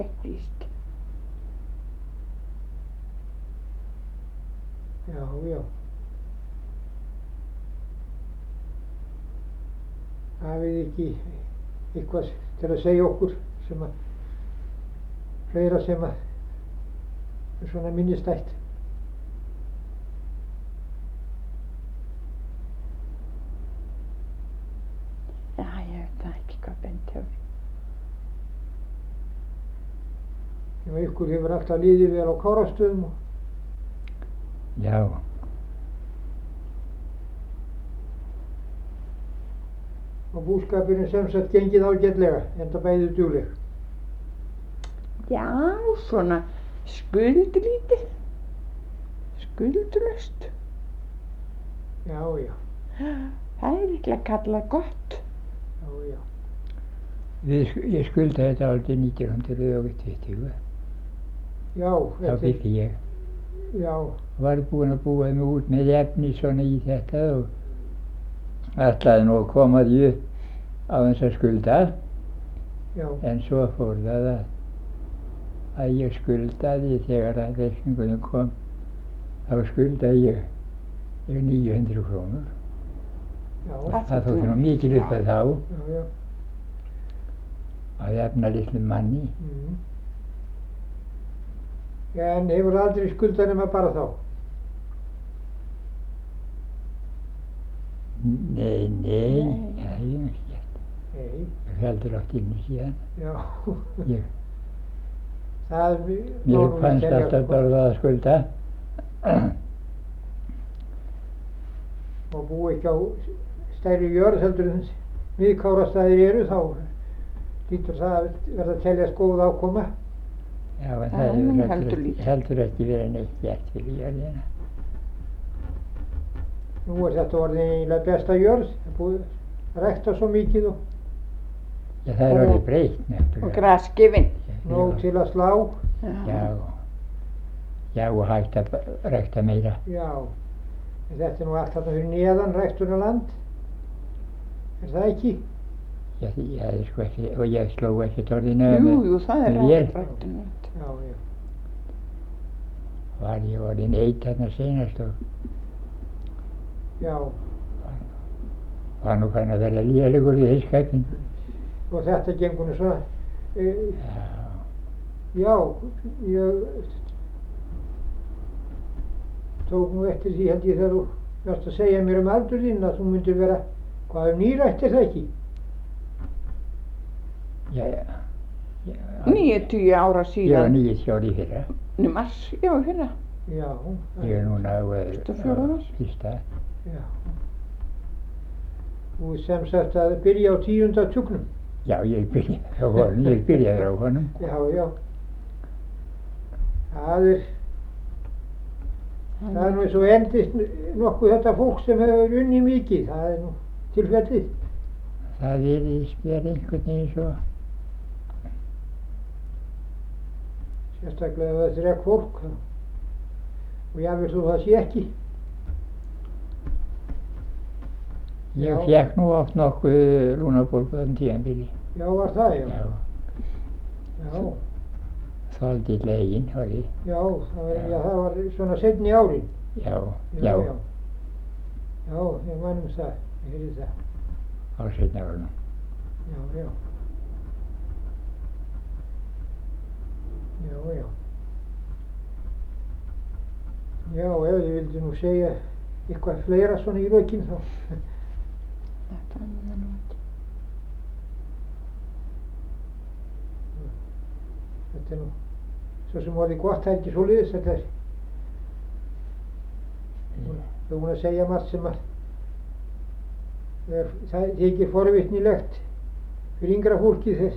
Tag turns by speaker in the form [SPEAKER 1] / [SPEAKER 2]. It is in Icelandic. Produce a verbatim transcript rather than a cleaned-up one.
[SPEAKER 1] upplýst.
[SPEAKER 2] Já, já. Hafið ekki eitthvað til að segja okkur sem að fleira sem að er svona minnistætt?
[SPEAKER 1] Já, ég veit það ekki hvað bent hefur.
[SPEAKER 2] Já, ykkur hefur alltaf liðið vel á Kárastöðum og
[SPEAKER 3] Já,
[SPEAKER 2] og búskapurinn sem sagt gengið ágætlega, enda bæði dugleg.
[SPEAKER 1] Já, svona skuldlítið, skuldlaust.
[SPEAKER 2] Já, já,
[SPEAKER 1] Það er líklega kallað gott.
[SPEAKER 2] já, já.
[SPEAKER 3] við, sk- ég skuldaði þetta aldrei nítján hundruð tuttugu.
[SPEAKER 2] Já,
[SPEAKER 3] Þá
[SPEAKER 2] þetta er,
[SPEAKER 3] byrði ég.
[SPEAKER 2] já,
[SPEAKER 3] Var búinn að búa mig út með efni svona í þetta og ætlaði nú að koma því upp á þess að skulda.
[SPEAKER 2] já,
[SPEAKER 3] En svo fór það að, að ég skuldaði þegar að reikningurinn kom. Þá skuldaði ég, ég níu hundruð krónur.
[SPEAKER 2] já,
[SPEAKER 1] Það
[SPEAKER 3] Það þótti nú mikil upp að þá
[SPEAKER 2] já, já.
[SPEAKER 3] að jafna litlum manni.
[SPEAKER 2] Mm. Já, en hefur aldrei skuldað nema bara þá?
[SPEAKER 3] Nei, nei,
[SPEAKER 1] Nei.
[SPEAKER 3] það hef ég ekki gert.
[SPEAKER 2] Nei,
[SPEAKER 3] Ég heldur átt inni síðan.
[SPEAKER 2] já.
[SPEAKER 3] Ég,
[SPEAKER 2] Það
[SPEAKER 3] mér fannst alltaf bara að skulda.
[SPEAKER 2] Og búi ekki á stærri jörð heldur en við Kárastæðir eru, þá lítur það að verða að teljast góð ákoma.
[SPEAKER 3] Já, en
[SPEAKER 1] Já,
[SPEAKER 3] það hefur
[SPEAKER 1] heldur
[SPEAKER 3] heldur, ekki-
[SPEAKER 1] lítið.
[SPEAKER 3] heldur ekki verið neitt gert fyrir jörðina.
[SPEAKER 2] Nú er þetta orðið eiginlega besta jörð, það er búið að rækta svo mikið og
[SPEAKER 3] Já, það er
[SPEAKER 1] Og-
[SPEAKER 3] orðið breytt
[SPEAKER 1] Og
[SPEAKER 3] náttúrulega.
[SPEAKER 1] grasgifin.
[SPEAKER 2] nóg til að slá.
[SPEAKER 3] Já, já, og hægt að b- rækta meira.
[SPEAKER 2] Já, en þetta er nú allt þarna fyrir neðan ræktunarland, er það ekki?
[SPEAKER 3] Já, því- ég hefði sko ekki, og ég sló ekkert orðinu
[SPEAKER 1] Jú, jú, það er
[SPEAKER 3] með vél.
[SPEAKER 1] ræktunarland.
[SPEAKER 2] Já, já,
[SPEAKER 3] Var ég orðin eitt þarna senast og
[SPEAKER 2] já.
[SPEAKER 3] var nú fann að vera lélegur í heiskapin.
[SPEAKER 2] Og þetta gengur nú svona, e,
[SPEAKER 3] Já,
[SPEAKER 2] já, ég tók nú eftir því held ég þegar þú varst að segja mér um aldur þinn að þú myndir vera, hvað um nýrætt er það ekki?
[SPEAKER 3] já, já. já
[SPEAKER 1] níutíu ára
[SPEAKER 3] Ég var
[SPEAKER 1] síðan.
[SPEAKER 3] níutíu ári í fyrra.
[SPEAKER 1] Nei, mars, já, hérna.
[SPEAKER 2] Já, það-
[SPEAKER 3] Ég er núna á eh,
[SPEAKER 1] Fyrsta fjórða
[SPEAKER 3] á
[SPEAKER 1] mars.
[SPEAKER 3] fyrsta.
[SPEAKER 2] já. Þú sem sagt að byrja á tíunda tugnum.
[SPEAKER 3] Já, ég byrjaði á honum, ég byrjaði á honum.
[SPEAKER 2] Já, já. Það er, það er nú eins og endist nokkuð þetta fólk sem hefur unnið mikið, það er nú tilfellið.
[SPEAKER 3] Það virðist vera einhvern veginn svo.
[SPEAKER 2] Sérstaklega ef þetta er ekki fólk. Og jáfnvel þú það sé ekki.
[SPEAKER 3] Ég
[SPEAKER 2] Já.
[SPEAKER 3] fékk nú oft nokkuð lúnabólgu á þeim tímabili.
[SPEAKER 2] Já, var það, já.
[SPEAKER 3] Já,
[SPEAKER 2] Já,
[SPEAKER 3] þoldi legin, var ég.
[SPEAKER 2] já, það var, já, það var svona seinni árin.
[SPEAKER 3] Já,
[SPEAKER 2] Já,
[SPEAKER 3] já,
[SPEAKER 2] já. Já, ég man um það, ég heyrði það.
[SPEAKER 3] á seinna árunum.
[SPEAKER 2] Já, já. Já, já. Já, ef þið vildi nú segja eitthvað fleira svona í lokin þá.
[SPEAKER 1] Þetta er það nú ekki.
[SPEAKER 2] Þetta er nú svo sem orðið gott, það er ekki svoleiðis þetta er. Þú er búin að segja margt sem að er, það þykir forvitnilegt fyrir yngra fólki þess